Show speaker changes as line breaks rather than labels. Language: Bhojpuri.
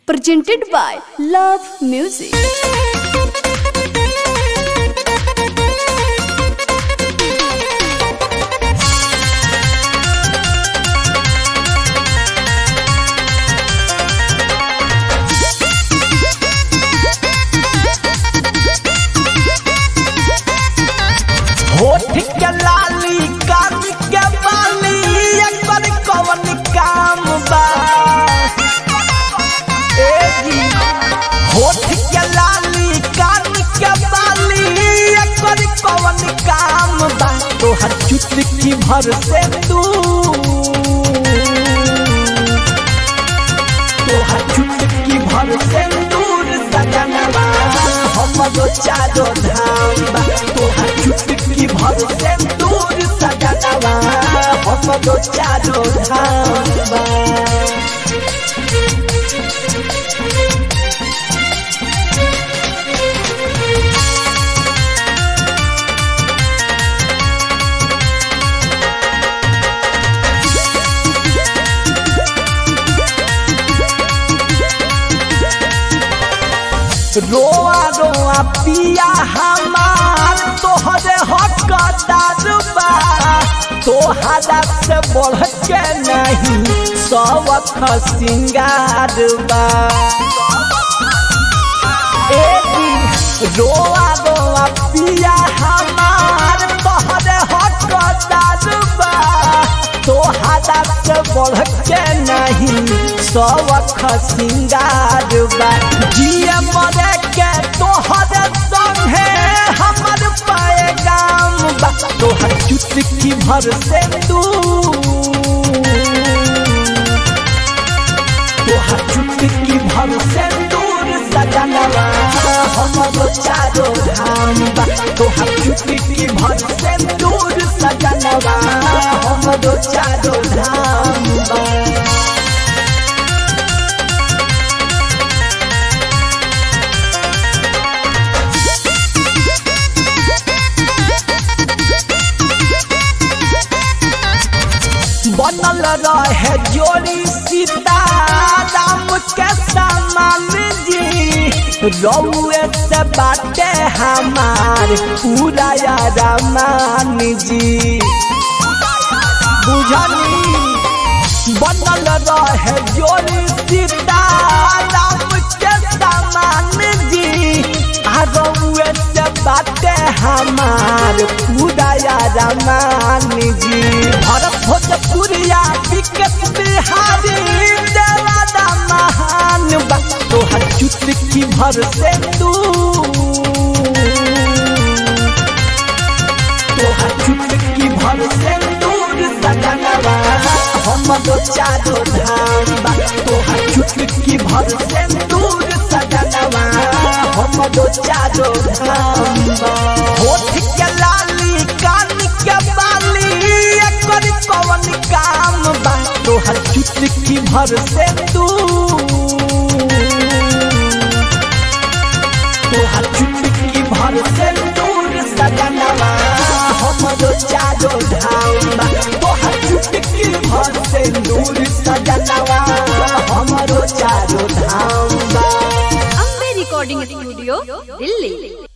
presented by Love Music.
होठ के लाली कान के बाली एकर कवन काम बा ए जी होठ के लाली कान के बाली एकर कवन काम बा तोहर चुटकी भर से तोहर चुटकी भर से दूर सजनवा हमरो चारो धाम बा तोहर चुटकी भर से दूर सजनवा हमरो चारो धाम बा रोआ रोआ पिया हमार तोहरे हकदार बा तोहरा से बढ़ के नहीं सबक सिंगार बा रोआ रोआ पिया हमार तोहरे हकदार बा तोहरा से बढ़ के नहीं सबक सिंगार बा जिए मरे के तोहरे संगे हमर पैगाम बा तोहर चुटकी भर से तोहर चुटकी भर से दूर सजनवा हमरो चारो धाम बा तोहर चुटकी भर से दूर सजनवा हमरो चारो धाम बा बनल रहे जोड़ी सीता राम के समान जी रउए से बाटे हमार पूरा रामान जी बुझनी बनल रहे जोड़ी सीता राम के समान जी रउए से बाटे हमार पूरा रामान जी भरत भोजपुरिया विकेट बिहारी देवादा महान बा तोहर चुटकी भर से तोहर चुटकी भर से दूर सजनवा हमरो चारो धाम बा तोहर चुटकी भर से दूर सजनवा हमरो चारो धाम बा होठ के लाली कान के बाली एकर कवन काम बा तोहर चुटकी भर से तोहर चुटकी भर से दूर सजनवा हमरो चारो धाम बा तोहर चुटकी भर से दूर सजनवा हमरो चारो धाम बा
Ambe Recording Studio, Delhi.